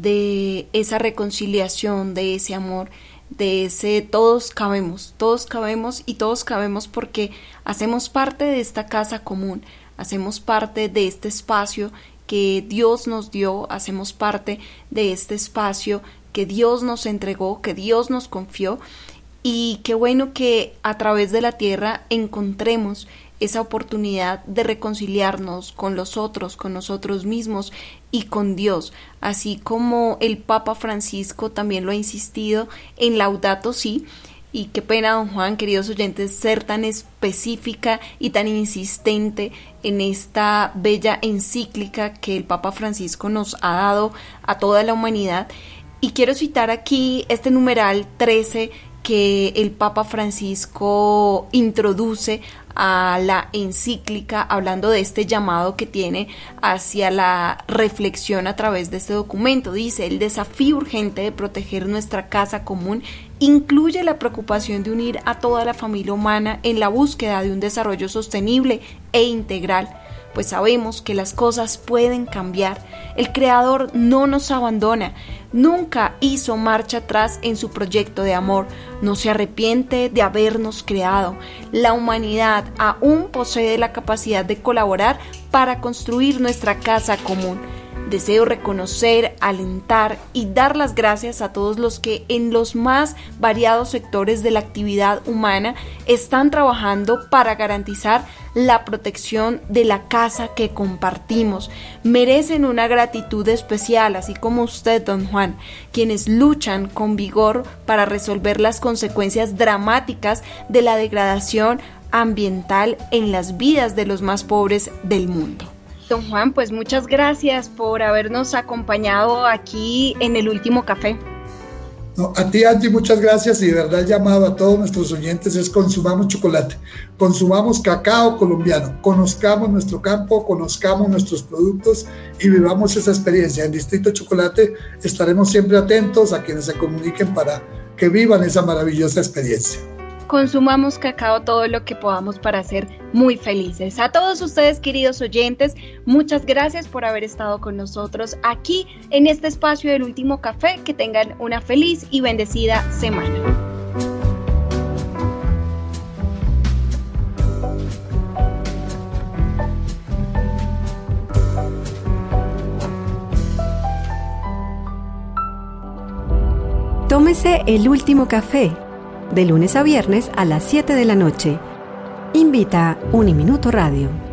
Speaker 1: de esa reconciliación, de ese amor, de ese todos cabemos, todos cabemos y todos cabemos porque hacemos parte de esta casa común. Hacemos parte de este espacio que Dios nos dio, hacemos parte de este espacio que Dios nos entregó, que Dios nos confió, y qué bueno que a través de la tierra encontremos esa oportunidad de reconciliarnos con los otros, con nosotros mismos y con Dios, así como el Papa Francisco también lo ha insistido en Laudato Si. Y qué pena, don Juan, queridos oyentes, ser tan específica y tan insistente en esta bella encíclica que el Papa Francisco nos ha dado a toda la humanidad. Y quiero citar aquí este numeral trece que el Papa Francisco introduce a la encíclica, hablando de este llamado que tiene hacia la reflexión a través de este documento. Dice: el desafío urgente de proteger nuestra casa común incluye la preocupación de unir a toda la familia humana en la búsqueda de un desarrollo sostenible e integral, pues sabemos que las cosas pueden cambiar. El Creador no nos abandona, nunca hizo marcha atrás en su proyecto de amor, no se arrepiente de habernos creado. La humanidad aún posee la capacidad de colaborar para construir nuestra casa común. Deseo reconocer, alentar y dar las gracias a todos los que en los más variados sectores de la actividad humana están trabajando para garantizar la protección de la casa que compartimos. Merecen una gratitud especial, así como usted, don Juan, quienes luchan con vigor para resolver las consecuencias dramáticas de la degradación ambiental en las vidas de los más pobres del mundo.
Speaker 2: Don Juan, pues muchas gracias por habernos acompañado aquí en El Último Café.
Speaker 3: No, a ti, Angie, muchas gracias, y de verdad el llamado a todos nuestros oyentes es: consumamos chocolate, consumamos cacao colombiano, conozcamos nuestro campo, conozcamos nuestros productos y vivamos esa experiencia. En Distrito Chocolate estaremos siempre atentos a quienes se comuniquen para que vivan esa maravillosa experiencia.
Speaker 2: Consumamos cacao todo lo que podamos para ser muy felices. A todos ustedes, queridos oyentes, muchas gracias por haber estado con nosotros aquí en este espacio del Último Café. Que tengan una feliz y bendecida semana.
Speaker 5: Tómese El Último Café, de lunes a viernes a las siete de la noche. Invita Uniminuto Radio.